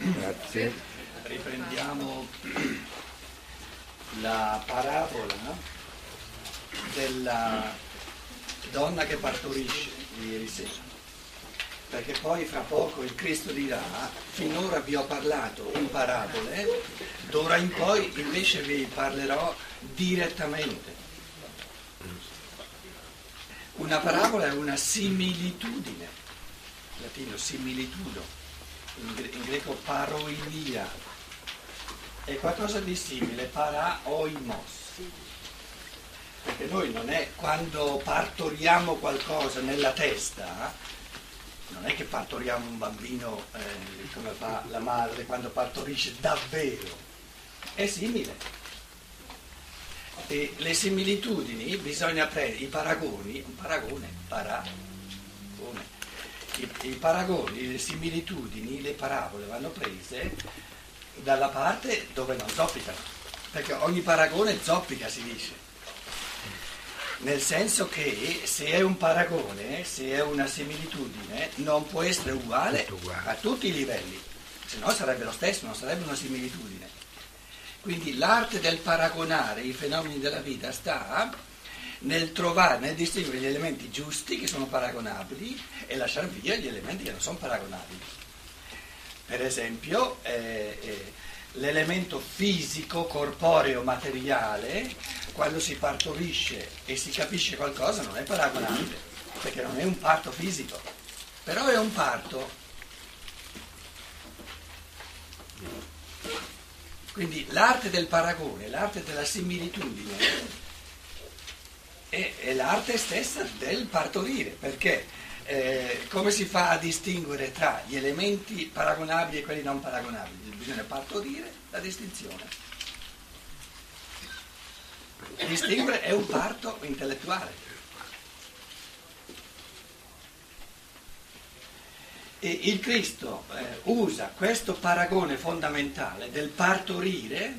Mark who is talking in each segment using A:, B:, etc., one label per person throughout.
A: Grazie.
B: Riprendiamo la parabola della donna che partorisce di ieri sera, perché poi fra poco il Cristo dirà: finora vi ho parlato in parabole, d'ora in poi invece vi parlerò direttamente. Una parabola è una similitudine, in latino similitudo, in greco paroidia, è qualcosa di simile, paraoimos. Perché noi non è quando partoriamo qualcosa nella testa, non è che partoriamo un bambino come fa la madre quando partorisce davvero, è simile. E le similitudini bisogna prendere, i paragoni, un paragone, i paragoni, le similitudini, le parabole vanno prese dalla parte dove non zoppicano, perché ogni paragone zoppica, si dice, nel senso che se è un paragone, se è una similitudine, non può essere uguale a tutti i livelli, se no sarebbe lo stesso, non sarebbe una similitudine. Quindi l'arte del paragonare i fenomeni della vita sta nel trovare, nel distinguere gli elementi giusti che sono paragonabili e lasciare via gli elementi che non sono paragonabili. Per esempio, l'elemento fisico, corporeo, materiale, quando si partorisce e si capisce qualcosa non è paragonabile, perché non è un parto fisico, però è un parto. Quindi l'arte del paragone, l'arte della similitudine è l'arte stessa del partorire, perché come si fa a distinguere tra gli elementi paragonabili e quelli non paragonabili? Bisogna partorire la distinzione. Distinguere è un parto intellettuale. E il Cristo usa questo paragone fondamentale del partorire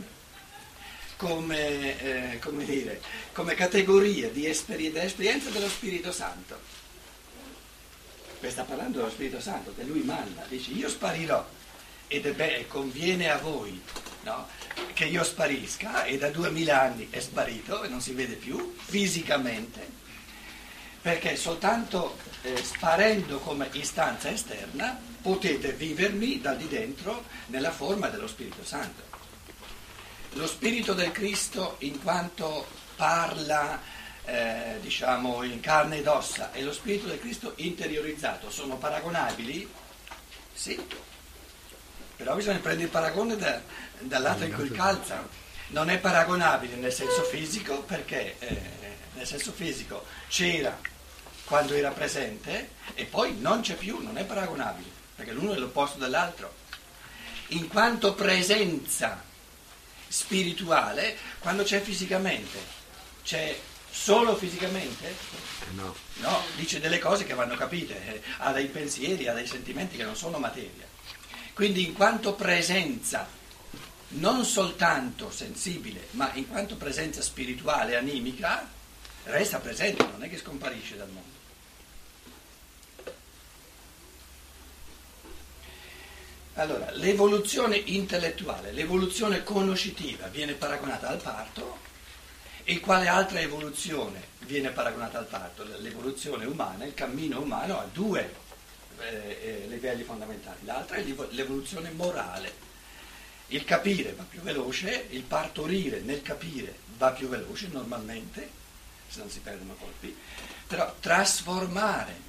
B: come categoria di dell'esperienza dello Spirito Santo. Qui sta parlando dello Spirito Santo, che lui manda, dice: io sparirò ed conviene a voi, no, che io sparisca, e da 2000 anni è sparito e non si vede più fisicamente, perché soltanto sparendo come istanza esterna potete vivermi dal di dentro nella forma dello Spirito Santo. Lo Spirito del Cristo, in quanto parla in carne ed ossa, e lo Spirito del Cristo interiorizzato sono paragonabili? Sì, però bisogna prendere il paragone dal lato in cui calza. Non è paragonabile nel senso fisico, perché nel senso fisico c'era quando era presente e poi non c'è più, non è paragonabile, perché l'uno è l'opposto dell'altro. In quanto presenza spirituale, quando c'è fisicamente, c'è solo fisicamente?
A: No.
B: No, dice delle cose che vanno capite, ha dei pensieri, ha dei sentimenti che non sono materia. Quindi in quanto presenza, non soltanto sensibile, ma in quanto presenza spirituale, animica, resta presente, non è che scomparisce dal mondo. Allora, l'evoluzione intellettuale, l'evoluzione conoscitiva viene paragonata al parto, e quale altra evoluzione viene paragonata al parto? L'evoluzione umana, il cammino umano ha due livelli fondamentali. L'altra è l'evoluzione morale. Il capire va più veloce, il partorire nel capire va più veloce normalmente, se non si perdono colpi, però trasformare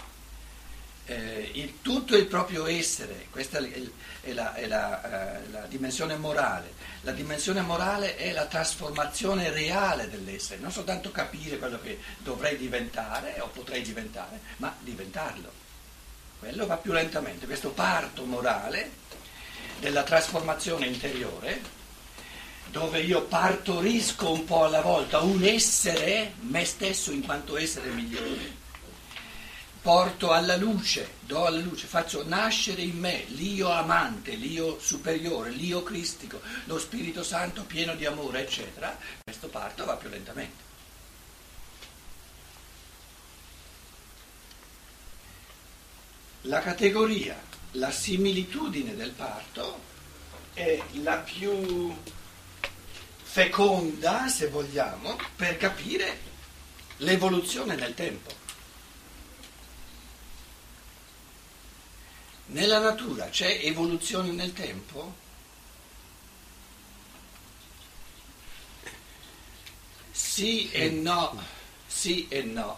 B: tutto il proprio essere, questa è la dimensione morale. La dimensione morale è la trasformazione reale dell'essere, non soltanto capire quello che dovrei diventare o potrei diventare, ma diventarlo. Quello va più lentamente, questo parto morale della trasformazione interiore, dove io partorisco un po' alla volta un essere, me stesso in quanto essere migliore, porto alla luce, do alla luce, faccio nascere in me l'io amante, l'io superiore, l'io cristico, lo Spirito Santo pieno di amore, eccetera. Questo parto va più lentamente. La categoria la similitudine del parto è la più feconda, se vogliamo, per capire l'evoluzione nel tempo. Nella natura c'è evoluzione nel tempo? Sì e no, sì e no.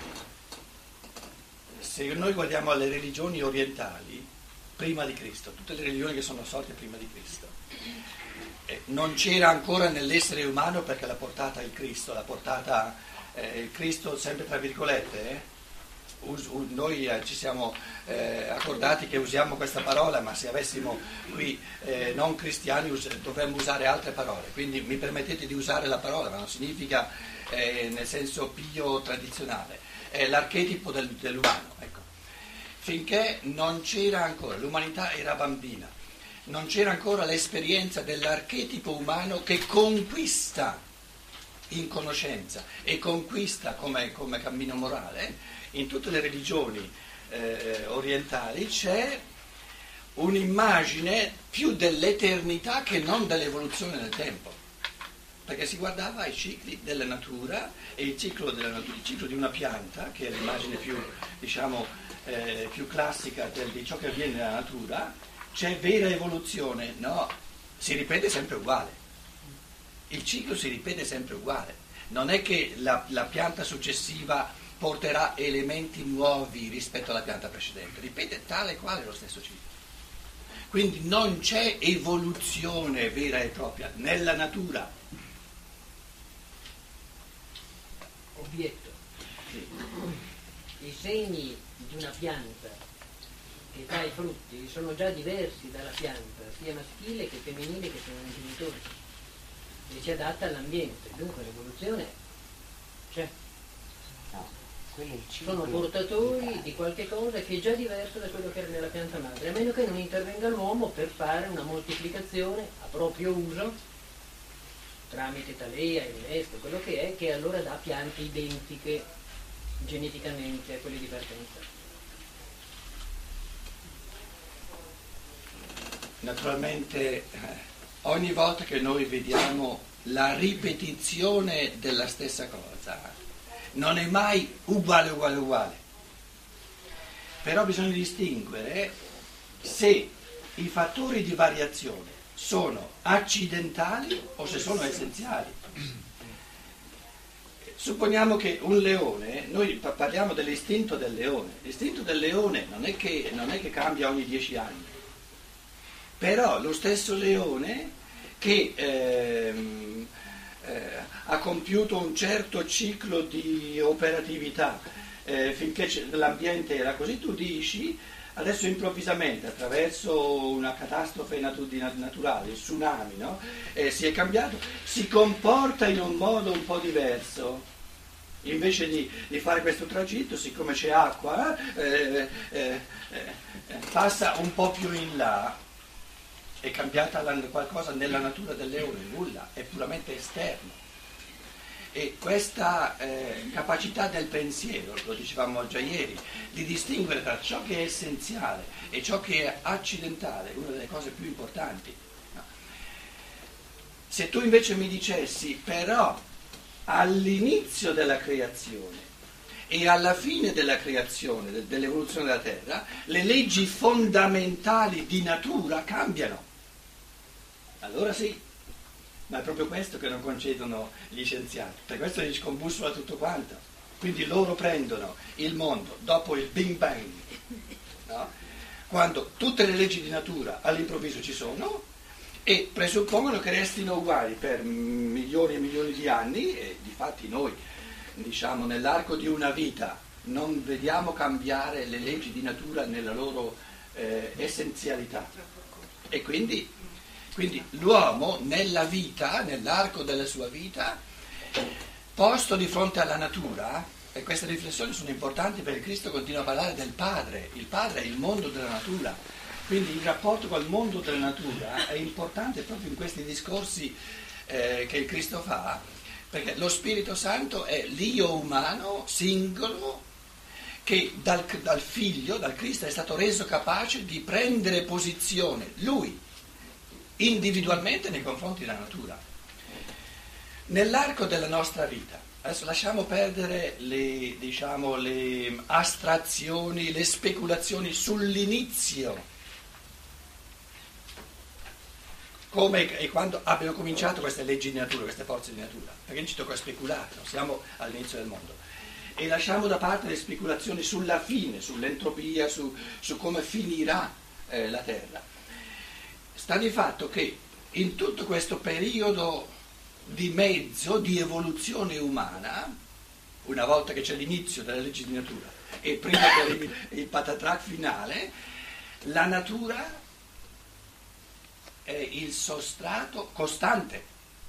B: Se noi guardiamo alle religioni orientali, prima di Cristo, tutte le religioni che sono sorte prima di Cristo, non c'era ancora nell'essere umano perché l'ha portata il Cristo, il Cristo sempre tra virgolette, noi ci siamo accordati che usiamo questa parola, ma se avessimo qui non cristiani dovremmo usare altre parole, quindi mi permettete di usare la parola, ma non significa nel senso pio tradizionale, è l'archetipo dell'umano, ecco. Finché non c'era ancora, l'umanità era bambina, non c'era ancora l'esperienza dell'archetipo umano che conquista in conoscenza e conquista come cammino morale. In tutte le religioni orientali c'è un'immagine più dell'eternità che non dell'evoluzione nel tempo, perché si guardava ai cicli della natura e il ciclo di una pianta, che è l'immagine più, diciamo, più classica di ciò che avviene nella natura. C'è vera evoluzione? No, si ripete sempre uguale. Il ciclo si ripete sempre uguale. Non è che la pianta successiva porterà elementi nuovi rispetto alla pianta precedente, ripete tale e quale lo stesso ciclo. Quindi non c'è evoluzione vera e propria nella natura.
A: Obietto. Sì. I segni di una pianta che dà i frutti sono già diversi dalla pianta, sia maschile che femminile che sono i genitori, e si adatta all'ambiente, dunque l'evoluzione c'è.
C: No, quello è il ciclo.
A: Sono portatori di qualche cosa che è già diverso da quello che era nella pianta madre, a meno che non intervenga l'uomo per fare una moltiplicazione a proprio uso, tramite talea, innesto, quello che allora dà piante identiche geneticamente a quelle di partenza.
B: Naturalmente ogni volta che noi vediamo la ripetizione della stessa cosa non è mai uguale, però bisogna distinguere se i fattori di variazione sono accidentali o se sono essenziali. Supponiamo che un leone, noi parliamo dell'istinto del leone, l'istinto del leone non è che cambia ogni 10 anni, però lo stesso leone che ha compiuto un certo ciclo di operatività finché l'ambiente era così, tu dici adesso improvvisamente attraverso una catastrofe naturale, il tsunami, no? Si è cambiato, si comporta in un modo un po' diverso. Invece di fare questo tragitto, siccome c'è acqua, passa un po' più in là. È cambiata qualcosa nella natura del leone? Nulla, è puramente esterno. E questa capacità del pensiero, lo dicevamo già ieri, di distinguere tra ciò che è essenziale e ciò che è accidentale, è una delle cose più importanti. No. Se tu invece mi dicessi, però, all'inizio della creazione e alla fine della creazione, dell'evoluzione della Terra, le leggi fondamentali di natura cambiano. Allora sì, ma è proprio questo che non concedono gli scienziati, per questo gli scombussola tutto quanto. Quindi loro prendono il mondo dopo il Big Bang, no? Quando tutte le leggi di natura all'improvviso ci sono, e presuppongono che restino uguali per milioni e milioni di anni, e difatti noi, diciamo, nell'arco di una vita non vediamo cambiare le leggi di natura nella loro essenzialità. E quindi l'uomo nella vita, nell'arco della sua vita, posto di fronte alla natura, e queste riflessioni sono importanti perché Cristo continua a parlare del Padre, il Padre è il mondo della natura, quindi il rapporto col mondo della natura è importante proprio in questi discorsi che il Cristo fa, perché lo Spirito Santo è l'io umano singolo che dal figlio, dal Cristo, è stato reso capace di prendere posizione, lui, individualmente nei confronti della natura. Nell'arco della nostra vita, adesso lasciamo perdere le astrazioni, le speculazioni sull'inizio, come e quando abbiano cominciato queste leggi di natura, queste forze di natura, perché ci tocca speculare, non siamo all'inizio del mondo. E lasciamo da parte le speculazioni sulla fine, sull'entropia, su come finirà la Terra. Sta di fatto che in tutto questo periodo di mezzo, di evoluzione umana, una volta che c'è l'inizio delle leggi di natura e prima che arrivi il patatrac finale, la natura è il sostrato costante.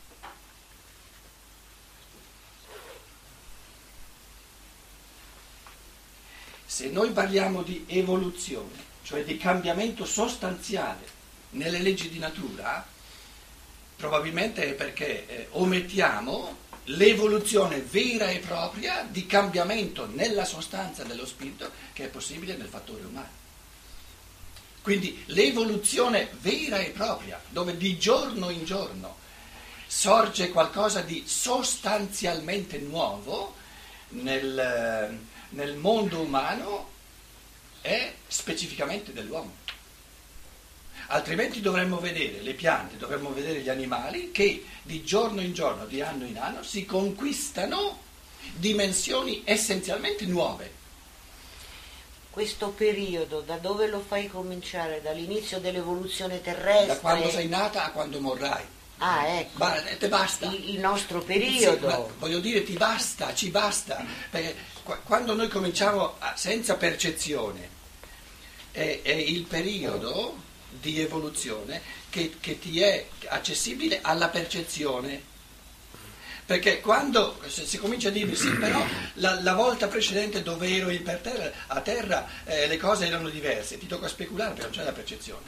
B: Se noi parliamo di evoluzione, cioè di cambiamento sostanziale nelle leggi di natura, probabilmente è perché omettiamo l'evoluzione vera e propria di cambiamento nella sostanza dello spirito che è possibile nel fattore umano. Quindi l'evoluzione vera e propria, dove di giorno in giorno sorge qualcosa di sostanzialmente nuovo nel mondo umano, è specificamente dell'uomo. Altrimenti dovremmo vedere le piante, dovremmo vedere gli animali che di giorno in giorno, di anno in anno, si conquistano dimensioni essenzialmente nuove.
C: Questo periodo da dove lo fai cominciare? Dall'inizio dell'evoluzione terrestre?
B: Da quando sei nata a quando morrai.
C: Ah, ecco.
B: Te basta.
C: Il nostro periodo.
B: Sì, voglio dire, ci basta. Perché quando noi cominciamo senza percezione, è il periodo di evoluzione che ti è accessibile alla percezione. Perché quando si comincia a dire sì, però la volta precedente dove ero a terra le cose erano diverse, ti tocca speculare perché non c'è la percezione.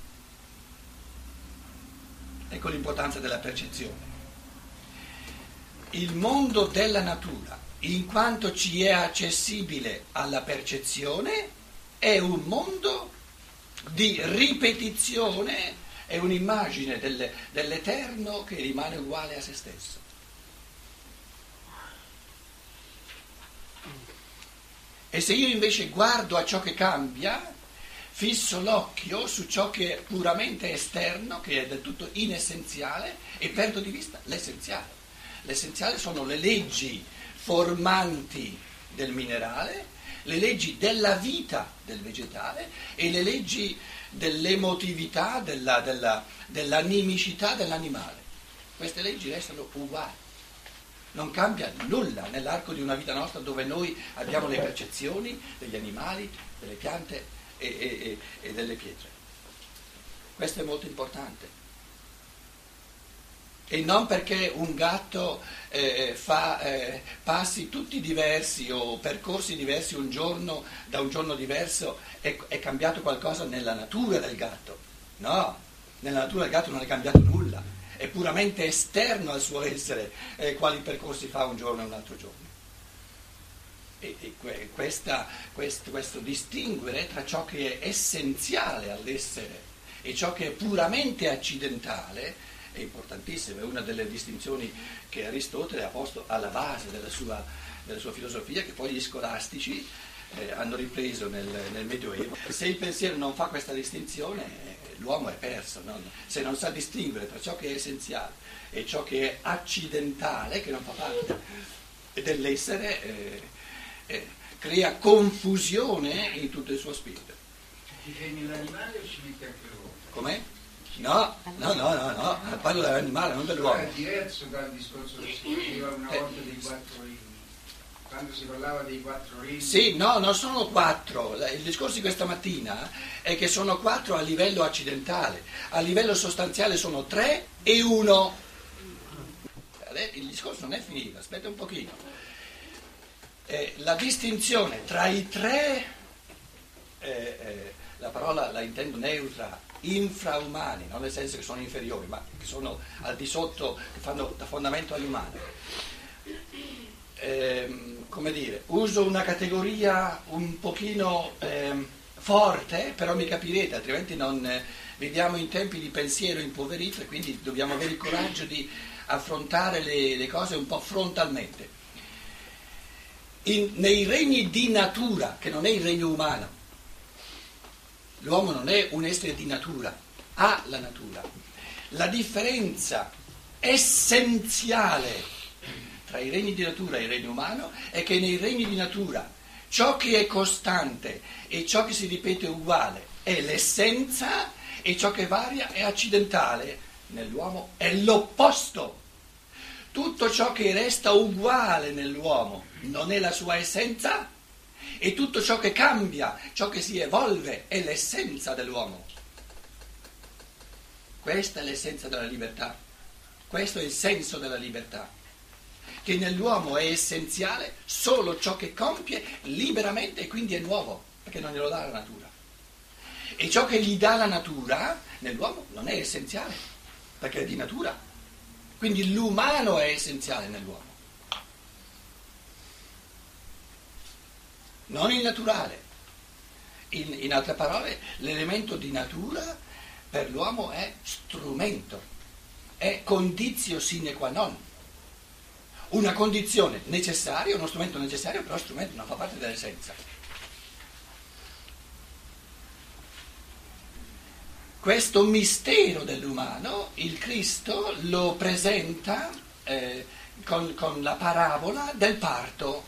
B: Ecco l'importanza della percezione. Il mondo della natura, in quanto ci è accessibile alla percezione, è un mondo di ripetizione, è un'immagine dell'eterno che rimane uguale a se stesso. E se io invece guardo a ciò che cambia, fisso l'occhio su ciò che è puramente esterno, che è del tutto inessenziale, e perdo di vista l'essenziale. L'essenziale sono le leggi formanti del minerale, le leggi della vita del vegetale e le leggi dell'emotività, dell'animicità dell'animale. Queste leggi restano uguali. Non cambia nulla nell'arco di una vita nostra dove noi abbiamo le percezioni degli animali, delle piante e delle pietre. Questo è molto importante. E non perché un gatto fa passi tutti diversi o percorsi diversi un giorno, da un giorno diverso, è cambiato qualcosa nella natura del gatto. No, nella natura del gatto non è cambiato nulla. È puramente esterno al suo essere quali percorsi fa un giorno e un altro giorno. Questo distinguere tra ciò che è essenziale all'essere e ciò che è puramente accidentale è importantissimo, è una delle distinzioni che Aristotele ha posto alla base della sua filosofia, che poi gli scolastici hanno ripreso nel Medioevo. Se il pensiero non fa questa distinzione, l'uomo è perso, no? Se non sa distinguere tra ciò che è essenziale e ciò che è accidentale, che non fa parte dell'essere, crea confusione in tutto il suo spirito.
D: Difendi l'animale o ci metti anche l'uomo?
B: Com'è? No, parlo dell'animale, non dell'uomo.
D: È diverso dal discorso che si faceva una volta dei 4 regni. Quando si parlava dei 4 regni.
B: Sì, no, non sono 4. Il discorso di questa mattina è che sono 4 a livello accidentale. A livello sostanziale sono 3 e 1. Il discorso non è finito, aspetta un pochino. La distinzione tra i 3, la parola la intendo neutra, infraumani, non nel senso che sono inferiori, ma che sono al di sotto, che fanno da fondamento all'umano. come dire, uso una categoria un pochino forte, però mi capirete, altrimenti non viviamo in tempi di pensiero impoverito e quindi dobbiamo avere il coraggio di affrontare le cose un po' frontalmente. Nei regni di natura, che non è il regno umano, l'uomo non è un essere di natura, ha la natura. La differenza essenziale tra i regni di natura e il regno umano è che nei regni di natura ciò che è costante e ciò che si ripete uguale è l'essenza e ciò che varia è accidentale. Nell'uomo è l'opposto. Tutto ciò che resta uguale nell'uomo non è la sua essenza e tutto ciò che cambia, ciò che si evolve è l'essenza dell'uomo. Questa è l'essenza della libertà, questo è il senso della libertà, che nell'uomo è essenziale solo ciò che compie liberamente e quindi è nuovo, perché non glielo dà la natura. E ciò che gli dà la natura nell'uomo non è essenziale, perché è di natura. Quindi l'umano è essenziale nell'uomo, non il naturale. In altre parole, l'elemento di natura per l'uomo è strumento, è conditio sine qua non. Una condizione necessaria, uno strumento necessario, però strumento non fa parte dell'essenza. Questo mistero dell'umano, il Cristo lo presenta con la parabola del parto.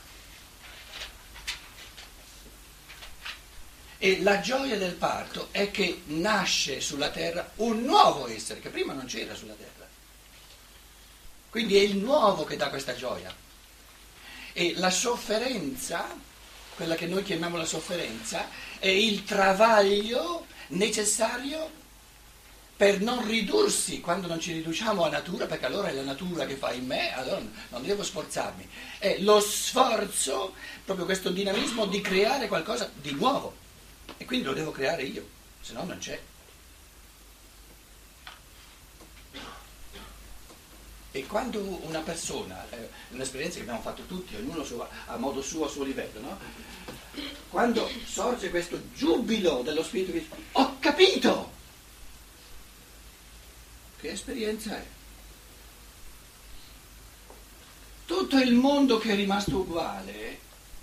B: E la gioia del parto è che nasce sulla terra un nuovo essere, che prima non c'era sulla terra. Quindi è il nuovo che dà questa gioia. E la sofferenza, quella che noi chiamiamo la sofferenza, è il travaglio necessario per non ridursi quando non ci riduciamo a natura, perché allora è la natura che fa in me, allora non devo sforzarmi. È lo sforzo, proprio questo dinamismo di creare qualcosa di nuovo. E quindi lo devo creare io, se no non c'è. E quando una persona, un'esperienza che abbiamo fatto tutti, ognuno a modo suo, a suo livello, no? Quando sorge questo giubilo dello Spirito che dice, ho capito! Che esperienza è? Tutto il mondo che è rimasto uguale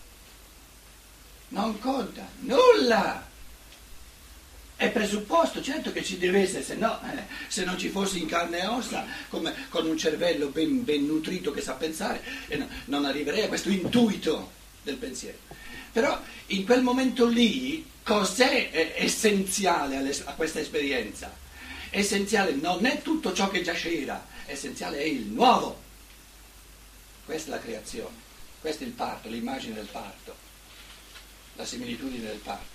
B: non conta, nulla! È presupposto, certo che ci deve essere, se non ci fosse in carne e ossa, come con un cervello ben nutrito che sa pensare, non arriverei a questo intuito del pensiero. Però in quel momento lì, cos'è essenziale a questa esperienza? Essenziale non è tutto ciò che già c'era, essenziale è il nuovo. Questa è la creazione, questo è il parto, l'immagine del parto, la similitudine del parto.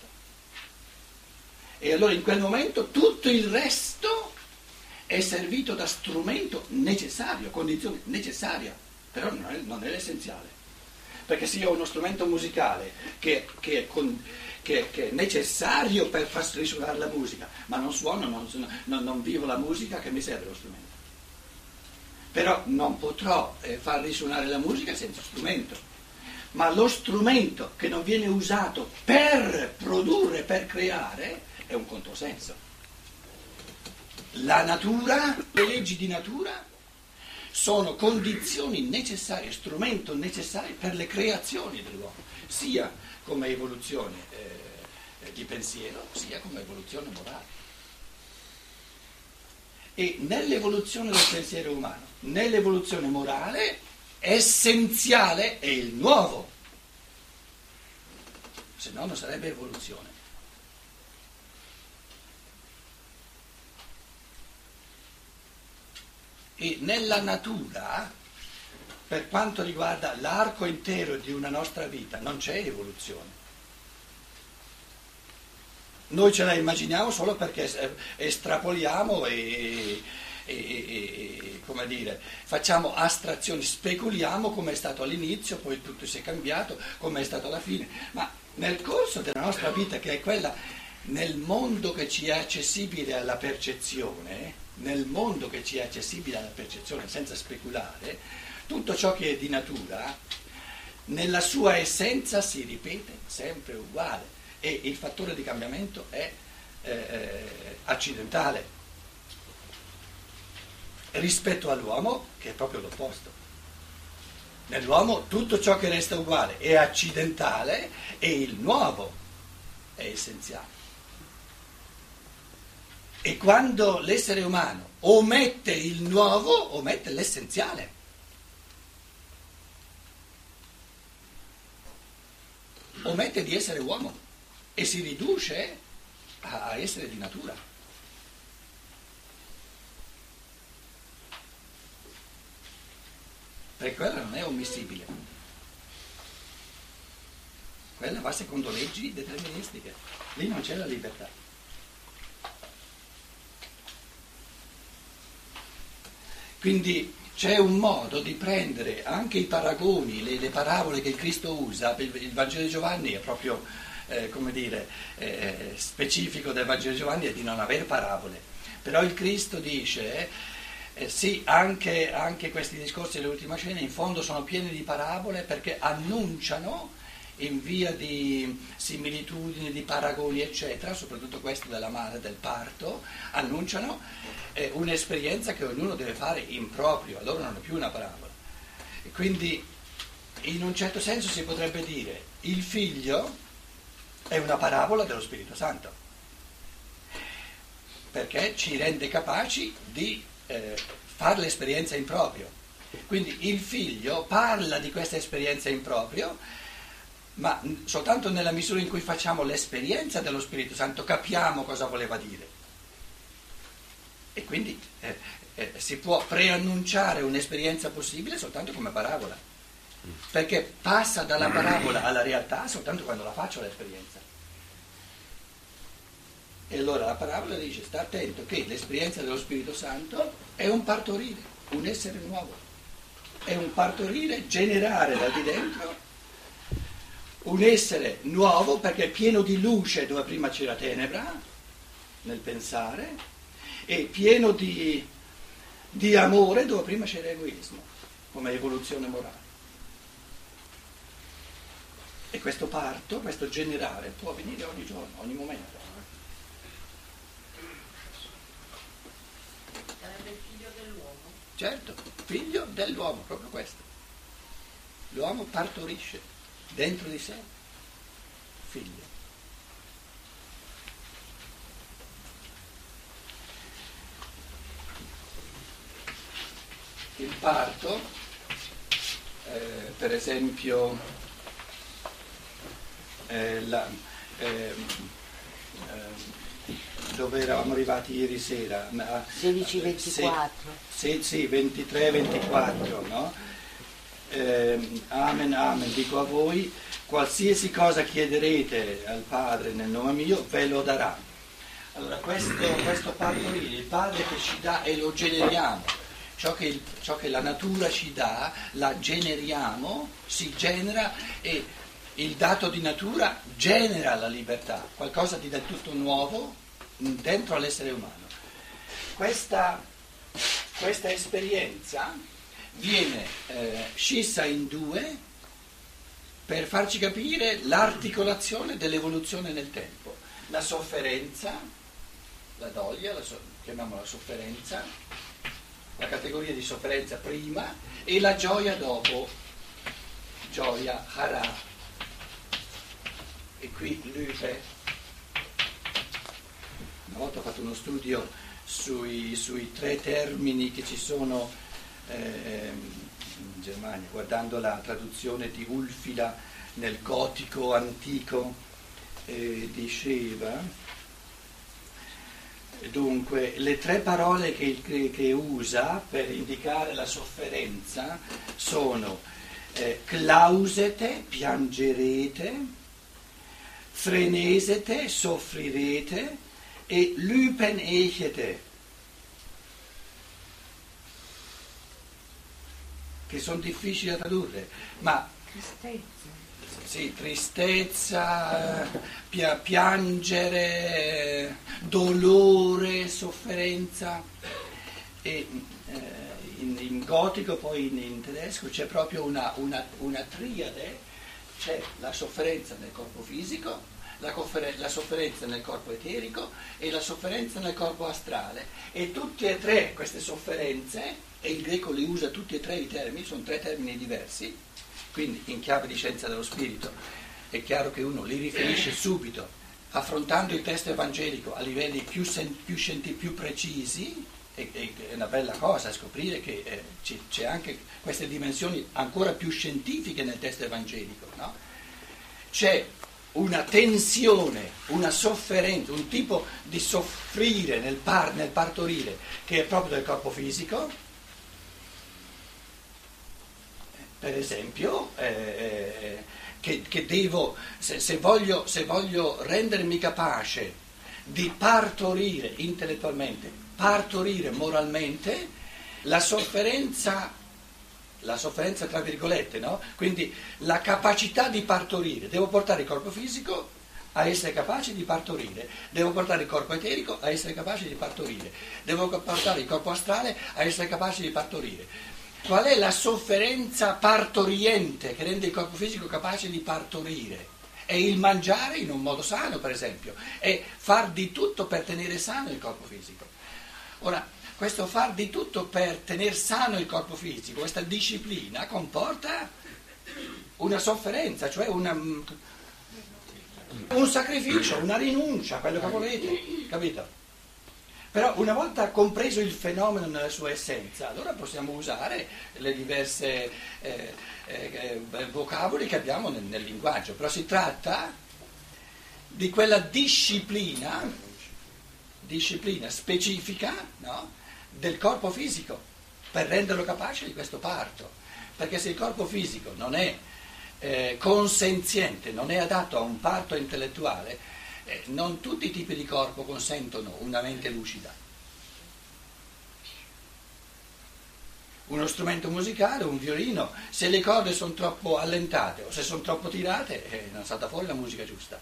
B: E allora in quel momento tutto il resto è servito da strumento necessario, condizione necessaria, però non è l'essenziale. Perché se io ho uno strumento musicale che è necessario per far risuonare la musica, ma non suono, non vivo la musica, che mi serve lo strumento? Però non potrò far risuonare la musica senza strumento. Ma lo strumento che non viene usato per produrre, per creare, è un controsenso. La natura, le leggi di natura sono condizioni necessarie, strumento necessario per le creazioni dell'uomo, sia come evoluzione di pensiero, sia come evoluzione morale. E nell'evoluzione del pensiero umano, nell'evoluzione morale, essenziale è il nuovo, se no non sarebbe evoluzione. E nella natura, per quanto riguarda l'arco intero di una nostra vita, non c'è evoluzione. Noi ce la immaginiamo solo perché estrapoliamo e come dire, facciamo astrazioni, speculiamo come è stato all'inizio, poi tutto si è cambiato, come è stato alla fine. Ma nel corso della nostra vita, che è quella nel mondo che ci è accessibile alla percezione, senza speculare, tutto ciò che è di natura nella sua essenza si ripete sempre uguale e il fattore di cambiamento è accidentale rispetto all'uomo, che è proprio l'opposto. Nell'uomo tutto ciò che resta uguale è accidentale e il nuovo è essenziale. E quando l'essere umano omette il nuovo, omette l'essenziale. Omette di essere uomo e si riduce a essere di natura. Perché quella non è ommissibile. Quella va secondo leggi deterministiche. Lì non c'è la libertà. Quindi c'è un modo di prendere anche i paragoni, le parabole che Cristo usa. Il Vangelo di Giovanni è proprio, specifico del Vangelo di Giovanni è di non avere parabole. Però il Cristo dice, sì, anche questi discorsi dell'ultima cena in fondo sono pieni di parabole perché annunciano, in via di similitudini, di paragoni, eccetera, soprattutto questo della madre, del parto, annunciano un'esperienza che ognuno deve fare in proprio, allora non è più una parabola. E quindi in un certo senso si potrebbe dire il figlio è una parabola dello Spirito Santo, perché ci rende capaci di fare l'esperienza in proprio. Quindi il figlio parla di questa esperienza in proprio, ma soltanto nella misura in cui facciamo l'esperienza dello Spirito Santo capiamo cosa voleva dire. E quindi si può preannunciare un'esperienza possibile soltanto come parabola, perché passa dalla parabola alla realtà soltanto quando la faccio l'esperienza. E allora la parabola dice: sta attento che l'esperienza dello Spirito Santo è un partorire, un essere nuovo, è un partorire, generare da di dentro un essere nuovo, perché è pieno di luce dove prima c'era tenebra nel pensare, e pieno di amore dove prima c'era egoismo, come evoluzione morale. E questo parto, questo generare può avvenire ogni giorno, ogni momento.
C: Sarebbe il figlio dell'uomo?
B: Certo, figlio dell'uomo, proprio questo. L'uomo partorisce dentro di sé figlio. Il parto, per esempio, dove eravamo arrivati ieri sera?
C: 16-24.
B: Sì, 23-24, no? Amen, amen, dico a voi, qualsiasi cosa chiederete al Padre nel nome mio, ve lo darà. Allora questo partorire, il Padre che ci dà e lo generiamo. Ciò che la natura ci dà, la generiamo, si genera, e il dato di natura genera la libertà, qualcosa di del tutto nuovo dentro all'essere umano. Questa esperienza viene scissa in due per farci capire l'articolazione dell'evoluzione nel tempo. La sofferenza, la doglia, chiamiamola sofferenza, la categoria di sofferenza prima, e la gioia dopo, gioia, hara. E qui Lübe, una volta ho fatto uno studio sui tre termini che ci sono in Germania, guardando la traduzione di Ulfila nel gotico antico, diceva. Dunque, le tre parole che usa per indicare la sofferenza sono clausete, piangerete, frenesete, soffrirete, e lypen echete, che sono difficili da tradurre, ma sì, tristezza, piangere, dolore, sofferenza. E in gotico, poi in tedesco, c'è proprio una triade, c'è la sofferenza nel corpo fisico, la sofferenza nel corpo eterico e la sofferenza nel corpo astrale, e tutte e tre queste sofferenze, e il greco li usa tutti e tre i termini, sono tre termini diversi, quindi in chiave di scienza dello spirito è chiaro che uno li riferisce subito, affrontando il testo evangelico a livelli più precisi. È una bella cosa scoprire che c'è anche queste dimensioni ancora più scientifiche nel testo evangelico, no? C'è una tensione, una sofferenza, un tipo di soffrire nel partorire che è proprio del corpo fisico. Per esempio, che devo, se voglio rendermi capace di partorire intellettualmente, partorire moralmente, la sofferenza tra virgolette, no? Quindi la capacità di partorire, devo portare il corpo fisico a essere capace di partorire, devo portare il corpo eterico a essere capace di partorire, devo portare il corpo astrale a essere capace di partorire. Qual è la sofferenza partoriente che rende il corpo fisico capace di partorire? È il mangiare in un modo sano, per esempio, è far di tutto per tenere sano il corpo fisico. Ora, questo far di tutto per tenere sano il corpo fisico, questa disciplina comporta una sofferenza, cioè un sacrificio, una rinuncia, quello che volete, capito? Però una volta compreso il fenomeno nella sua essenza, allora possiamo usare le diverse vocaboli che abbiamo nel linguaggio, però si tratta di quella disciplina specifica, no, del corpo fisico per renderlo capace di questo parto, perché se il corpo fisico non è consenziente, non è adatto a un parto intellettuale, non tutti i tipi di corpo consentono una mente lucida. Uno strumento musicale, un violino, se le corde sono troppo allentate o se sono troppo tirate, non salta fuori la musica giusta.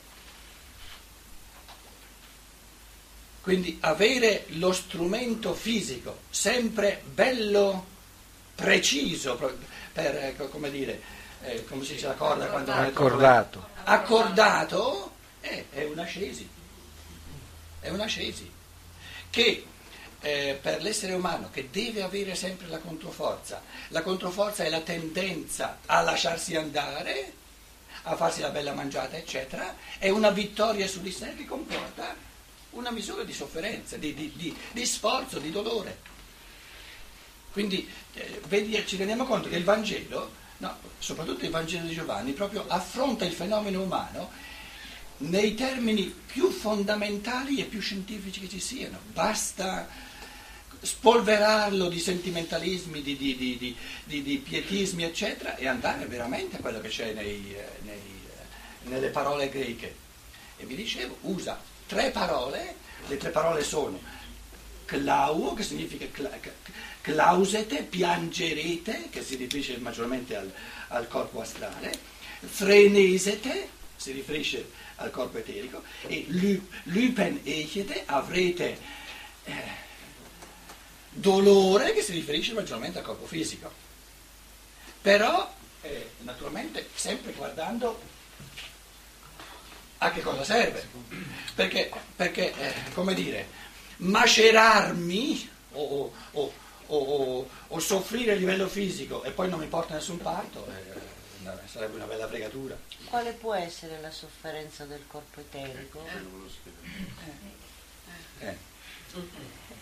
B: Quindi avere lo strumento fisico sempre bello, preciso, per, come dire, come si dice la corda quando non è accordato, è un'ascesi, che per l'essere umano, che deve avere sempre la controforza è la tendenza a lasciarsi andare, a farsi la bella mangiata, eccetera, è una vittoria su di sé che comporta una misura di sofferenza, di sforzo, di dolore. Quindi ci rendiamo conto che il Vangelo, no, soprattutto il Vangelo di Giovanni, proprio affronta il fenomeno umano nei termini più fondamentali e più scientifici che ci siano. Basta spolverarlo di sentimentalismi, di pietismi, eccetera, e andare veramente a quello che c'è nelle parole greche. E vi dicevo, usa tre parole, le tre parole sono klauo, che significa clausete, piangerete, che si riferisce maggiormente al corpo astrale, frenesete, si riferisce al corpo eterico, e lupen echete, avrete dolore, che si riferisce maggiormente al corpo fisico. Però, naturalmente, sempre guardando a che cosa serve. Perché come dire, macerarmi o soffrire a livello fisico e poi non mi porta nessun parto, sarebbe una bella fregatura.
C: Quale può essere la sofferenza del corpo eterico?